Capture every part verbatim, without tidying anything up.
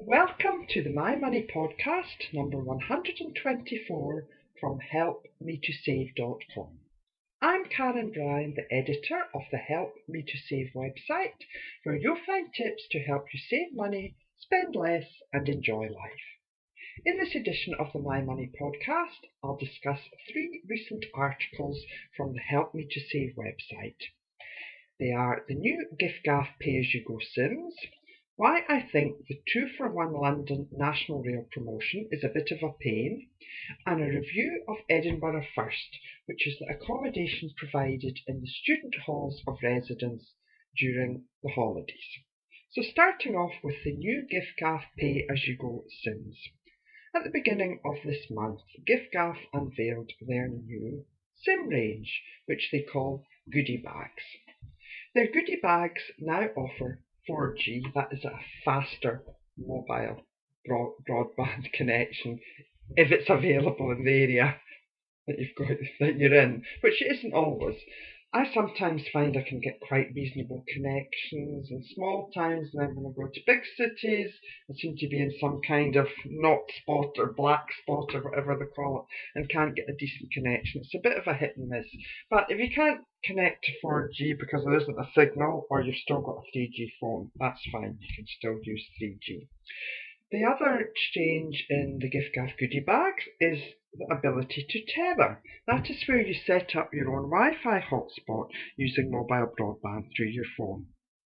Welcome to the My Money podcast number one hundred twenty-four from help me to save dot com. I'm Karen Bryan, the editor of the Help Me to Save website, where you'll find tips to help you save money, spend less and enjoy life. In this edition of the My Money podcast, I'll discuss three recent articles from the Help Me to Save website. They are the new giffgaff pay-as-you-go Sims, why I think the two for one London National Rail promotion is a bit of a pain, and a review of Edinburgh First, which is the accommodation provided in the student halls of residence during the holidays. So starting off with the new giffgaff pay-as-you-go Sims. At the beginning of this month, giffgaff unveiled their new Sim range, which they call Goodie Bags. Their Goodie Bags now offer four G, that is a faster mobile broad- broadband connection, if it's available in the area that you've got that you're in, which it isn't always. I sometimes find I can get quite reasonable connections in small towns, and then when I go to big cities, I seem to be in some kind of not spot or black spot or whatever they call it, and can't get a decent connection. It's a bit of a hit and miss. But if you can't connect to four G because there isn't a signal, or you've still got a three G phone, that's fine. You can still use three G. The other change in the giffgaff goodie bags is the ability to tether. That is where you set up your own Wi-Fi hotspot using mobile broadband through your phone.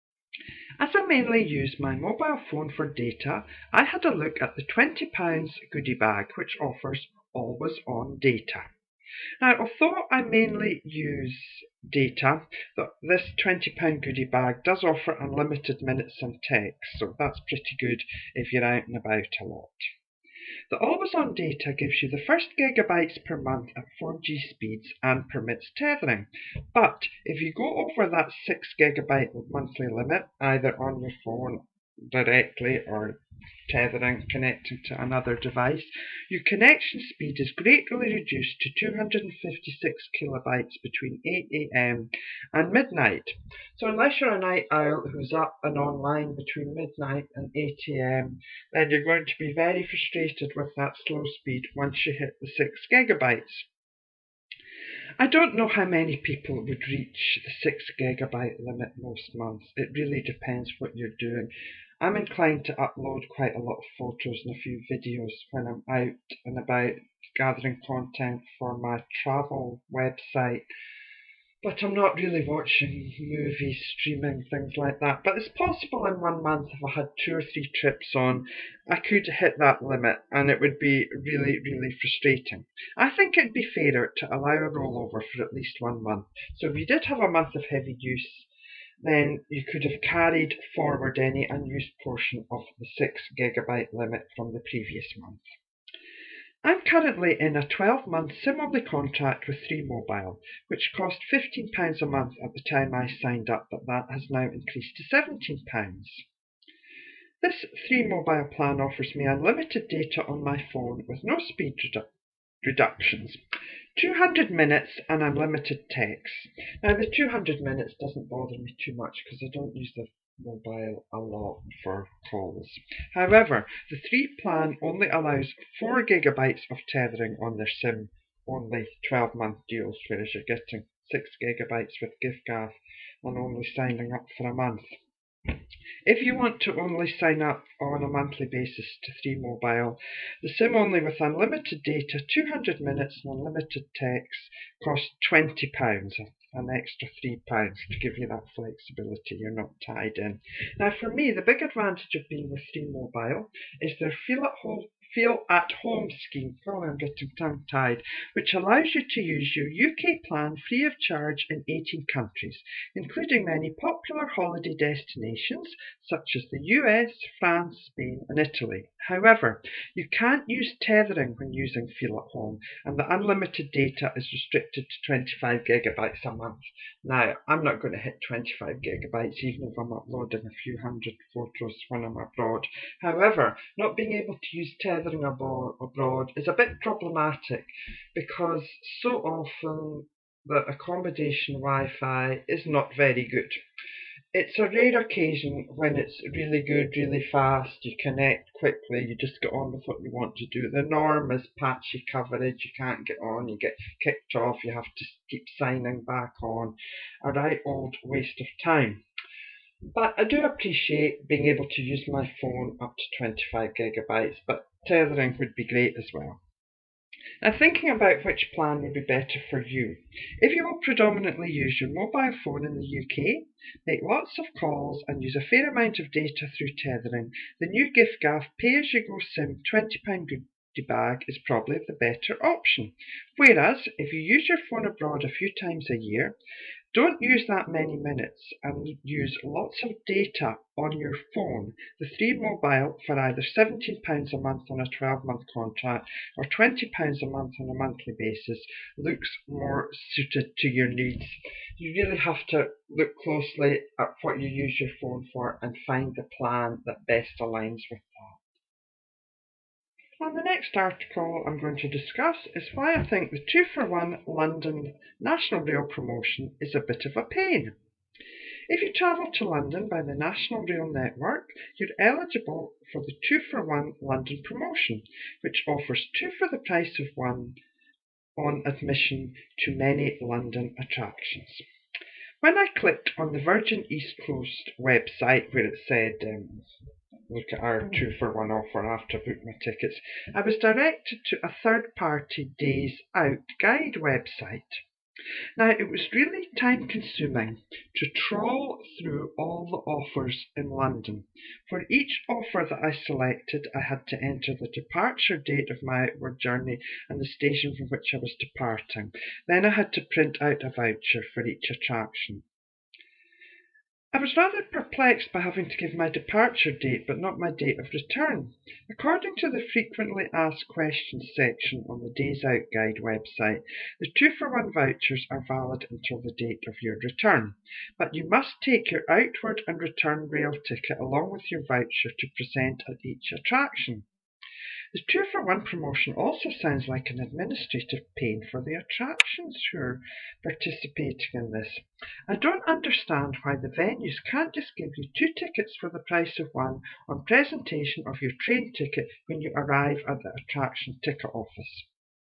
As I mainly use my mobile phone for data, I had a look at the twenty pounds goodie bag, which offers always on data. Now, although I mainly use data, this twenty pounds goodie bag does offer unlimited minutes and text, so that's pretty good if you're out and about a lot. The always on data gives you the first gigabytes per month at four G speeds and permits tethering. But if you go over that six gigabyte monthly limit, either on your phone directly or tethering, connecting to another device, your connection speed is greatly reduced to two hundred fifty-six kilobytes between eight a m and midnight. So unless you're a night owl who's up and online between midnight and eight a m, then you're going to be very frustrated with that slow speed once you hit the six gigabytes. I don't know how many people would reach the six gigabyte limit most months. It really depends what you're doing. I'm inclined to upload quite a lot of photos and a few videos when I'm out and about gathering content for my travel website, but I'm not really watching movies, streaming, things like that. But it's possible in one month, if I had two or three trips on, I could hit that limit, and it would be really, really frustrating. I think it'd be fairer to allow a rollover for at least one month. So if you did have a month of heavy use, then you could have carried forward any unused portion of the six gigabyte limit from the previous month. I'm currently in a twelve month SIM-only contract with three Mobile, which cost fifteen pounds a month at the time I signed up, but that has now increased to seventeen pounds. This three Mobile plan offers me unlimited data on my phone with no speed redu- reductions, two hundred minutes and unlimited text. Now the two hundred minutes doesn't bother me too much because I don't use the mobile a lot for calls. However, the three plan only allows four gigabytes of tethering on their SIM only twelve month deals, whereas you're getting six gigabytes with giffgaff and only signing up for a month. If you want to only sign up on a monthly basis to three Mobile, the SIM only with unlimited data, two hundred minutes and unlimited text costs twenty pounds, an extra three pounds to give you that flexibility. You're not tied in. Now for me, the big advantage of being with three Mobile is their feel at home Feel at Home scheme, oh I'm getting tongue tied, which allows you to use your U K plan free of charge in eighteen countries, including many popular holiday destinations such as the U S, France, Spain and Italy. However, you can't use tethering when using Feel at Home, and the unlimited data is restricted to twenty-five gigabytes a month. Now, I'm not going to hit twenty-five gigabytes even if I'm uploading a few hundred photos when I'm abroad. However, not being able to use tethering abroad is a bit problematic because so often the accommodation Wi-Fi is not very good. It's a rare occasion when it's really good, really fast, you connect quickly, you just get on with what you want to do. The norm is patchy coverage, you can't get on, you get kicked off, you have to keep signing back on. A right old waste of time. But I do appreciate being able to use my phone up to twenty-five gigabytes, but tethering would be great as well. Now, thinking about which plan would be better for you. If you will predominantly use your mobile phone in the U K, make lots of calls and use a fair amount of data through tethering, the new giffgaff pay-as-you-go SIM twenty pound goodie bag is probably the better option. Whereas, if you use your phone abroad a few times a year, don't use that many minutes and use lots of data on your phone. The three mobile for either seventeen pounds a month on a twelve month contract or twenty pounds a month on a monthly basis looks more suited to your needs. You really have to look closely at what you use your phone for and find the plan that best aligns with that. And the next article I'm going to discuss is why I think the two for one London National Rail promotion is a bit of a pain. If you travel to London by the National Rail network, you're eligible for the two for one London promotion, which offers two for the price of one on admission to many London attractions. When I clicked on the Virgin East Coast website where it said um, look at our two for one offer after I booked my tickets, I was directed to a third party Days Out guide website. Now, it was really time consuming to trawl through all the offers in London. For each offer that I selected, I had to enter the departure date of my outward journey and the station from which I was departing. Then I had to print out a voucher for each attraction. I was rather perplexed by having to give my departure date but not my date of return. According to the frequently asked questions section on the Days Out Guide website, the two for one vouchers are valid until the date of your return, but you must take your outward and return rail ticket along with your voucher to present at each attraction. The two for one promotion also sounds like an administrative pain for the attractions who are participating in this. I don't understand why the venues can't just give you two tickets for the price of one on presentation of your train ticket when you arrive at the attraction ticket office.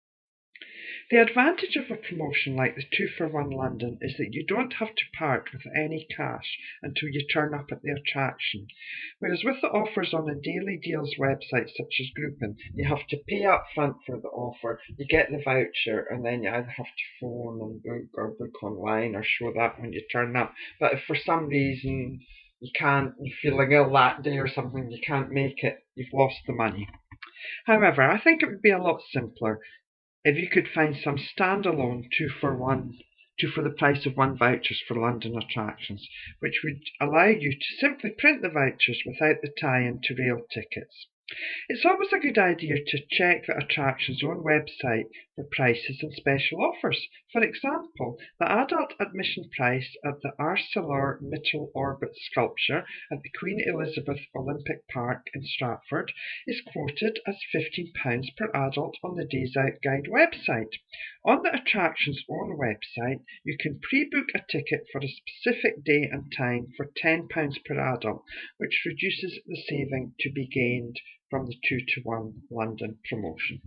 The advantage of a promotion like the two for one London is that you don't have to part with any cash until you turn up at the attraction. Whereas with the offers on a daily deals website such as Groupon, you have to pay up front for the offer, you get the voucher, and then you either have to phone and book or book online or show that when you turn up. But if for some reason you can't, you're feeling ill that day or something, you can't make it, you've lost the money. However, I think it would be a lot simpler if you could find some standalone two for one, two for the price of one vouchers for London attractions, which would allow you to simply print the vouchers without the tie-in to rail tickets. It's always a good idea to check the attraction's own website for prices and special offers. For example, the adult admission price at the ArcelorMittal Orbit sculpture at the Queen Elizabeth Olympic Park in Stratford is quoted as fifteen pounds per adult on the Days Out Guide website. On the attraction's own website, you can pre-book a ticket for a specific day and time for ten pounds per adult, which reduces the saving to be gained from the two to one London promotion.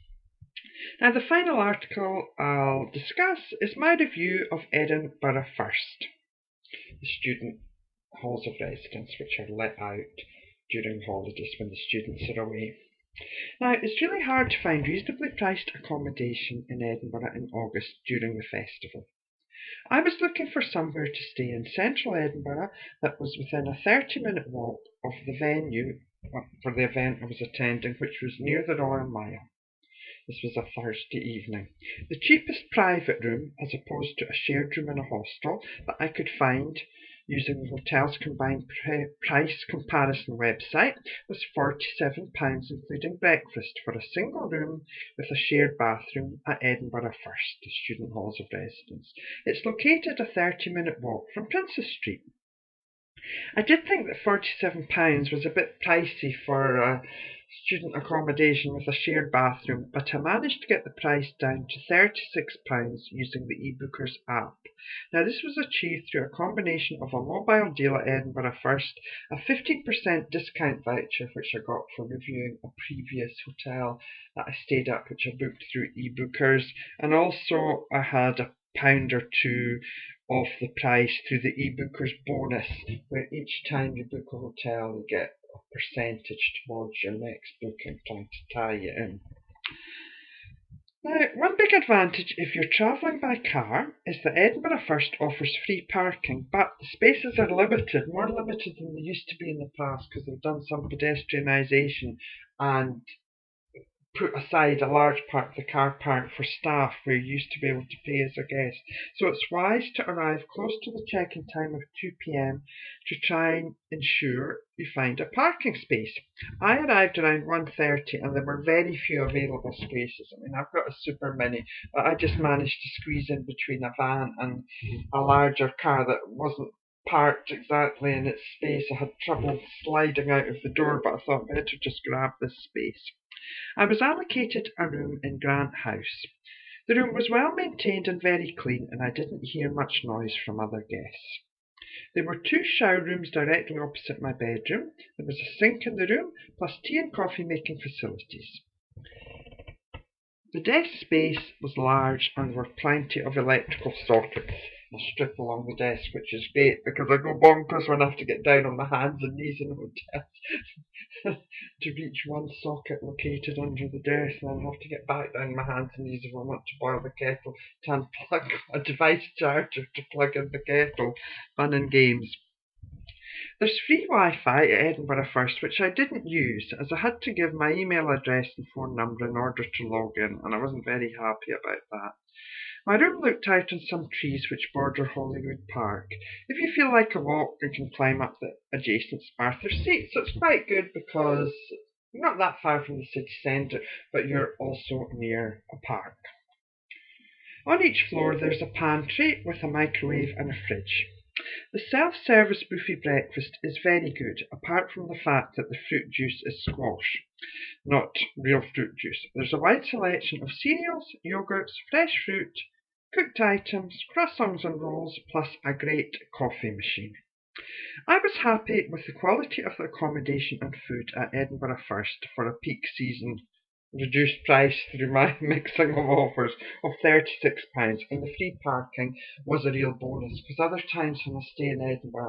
Now, the final article I'll discuss is my review of Edinburgh First, the student halls of residence which are let out during holidays when the students are away. Now, it's really hard to find reasonably priced accommodation in Edinburgh in August during the festival. I was looking for somewhere to stay in central Edinburgh that was within a thirty minute walk of the venue for the event I was attending, which was near the Royal Mile. This was a Thursday evening. The cheapest private room, as opposed to a shared room in a hostel, that I could find using the hotel's combined price comparison website was forty-seven pounds including breakfast for a single room with a shared bathroom at Edinburgh First, the student halls of residence. It's located a thirty minute walk from Princes Street. I did think that forty-seven pounds was a bit pricey for uh, student accommodation with a shared bathroom, but I managed to get the price down to thirty-six pounds using the eBookers app. Now, this was achieved through a combination of a mobile deal at Edinburgh First, a fifteen percent discount voucher which I got for reviewing a previous hotel that I stayed at, which I booked through eBookers, and also I had a pound or two off the price through the eBookers bonus, where each time you book a hotel you get a percentage towards your next booking, trying to tie you in. Now, one big advantage if you're travelling by car is that Edinburgh First offers free parking, but the spaces are limited, more limited than they used to be in the past, because they've done some pedestrianisation and put aside a large part of the car park for staff where you used to be able to pay as a guest. So it's wise to arrive close to the check-in time of two p m to try and ensure you find a parking space. I arrived around one thirty and there were very few available spaces. I mean, I've got a super mini, but I just managed to squeeze in between a van and a larger car that wasn't parked exactly in its space. I had trouble sliding out of the door, but I thought better just grab this space. I was allocated a room in Grant House. The room was well maintained and very clean, and I didn't hear much noise from other guests. There were two shower rooms directly opposite my bedroom. There was a sink in the room, plus tea and coffee making facilities. The desk space was large and there were plenty of electrical sockets a strip along the desk, which is great because I go bonkers when I have to get down on my hands and knees in hotels to reach one socket located under the desk, and then I have to get back down on my hands and knees if I want to boil the kettle, to unplug a device charger to plug in the kettle. Fun and games. There's free Wi-Fi at Edinburgh First, which I didn't use as I had to give my email address and phone number in order to log in, and I wasn't very happy about that. My room looked out on some trees which border Holyrood Park. If you feel like a walk, you can climb up the adjacent Sparther seat, so it's quite good because you're not that far from the city centre, but you're also near a park. On each floor there's a pantry with a microwave and a fridge. The self-service buffet breakfast is very good, apart from the fact that the fruit juice is squash, not real fruit juice. There's a wide selection of cereals, yogurts, fresh fruit, cooked items, croissants and rolls, plus a great coffee machine. I was happy with the quality of the accommodation and food at Edinburgh First for a peak season reduced price through my mixing of offers of thirty-six pounds, and the free parking was a real bonus because other times when I stay in Edinburgh